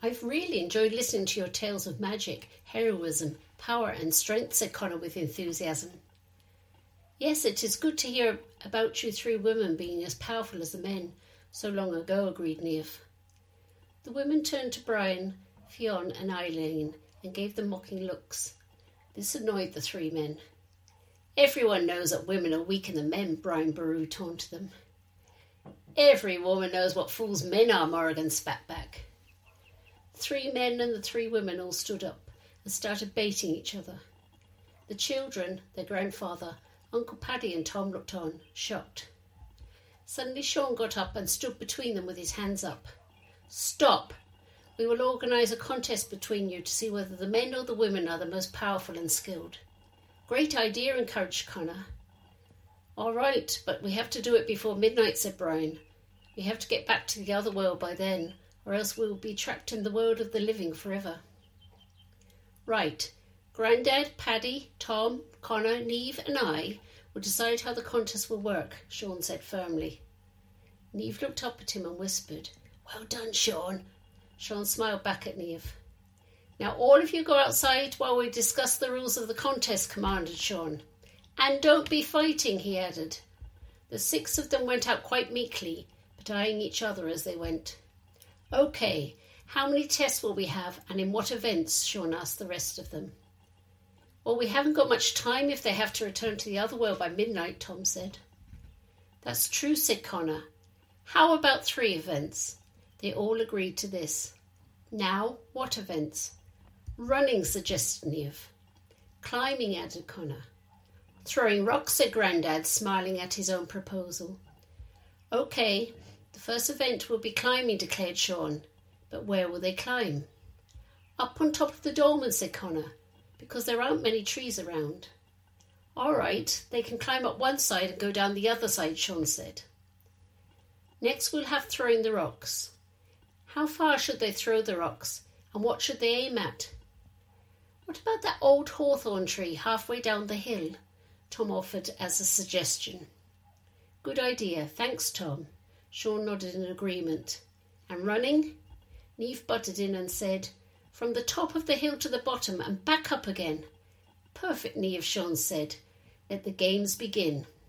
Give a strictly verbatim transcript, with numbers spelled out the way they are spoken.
I've really enjoyed listening to your tales of magic, heroism, power and strength, said Connor with enthusiasm. Yes, it is good to hear about you three women being as powerful as the men so long ago, agreed Niamh. The women turned to Brian, Fionn and Eileen and gave them mocking looks. This annoyed the three men. Everyone knows that women are weaker than men, Brian Boru taunted them. Every woman knows what fools men are, Morrigan spat back. The three men and the three women all stood up and started baiting each other. The children, their grandfather, Uncle Paddy and Tom looked on, shocked. Suddenly Sean got up and stood between them with his hands up. Stop! We will organise a contest between you to see whether the men or the women are the most powerful and skilled. Great idea, encouraged Connor. All right, but we have to do it before midnight, said Brian. We have to get back to the other world by then, or else we will be trapped in the world of the living forever. Right. Grandad, Paddy, Tom, Connor, Niamh and I will decide how the contest will work, Sean said firmly. Niamh looked up at him and whispered, Well done, Sean. Sean smiled back at Niamh. Now all of you go outside while we discuss the rules of the contest, commanded Sean. And don't be fighting, he added. The six of them went out quite meekly, but eyeing each other as they went. OK, how many tests will we have and in what events? Sean asked the rest of them. Well, we haven't got much time if they have to return to the other world by midnight, Tom said. That's true, said Connor. How about three events? They all agreed to this. Now, what events? Running, suggested Niamh. Climbing, added Connor. Throwing rocks, said Grandad, smiling at his own proposal. OK, the first event will be climbing, declared Sean. But where will they climb? Up on top of the dolmen, said Connor, because there aren't many trees around. All right, they can climb up one side and go down the other side, Sean said. Next we'll have throwing the rocks. How far should they throw the rocks, and what should they aim at? What about that old hawthorn tree halfway down the hill? Tom offered as a suggestion. Good idea, thanks, Tom. Sean nodded in agreement. And running? Niamh butted in and said, From the top of the hill to the bottom and back up again. Perfect, Niamh, Sean said. Let the games begin.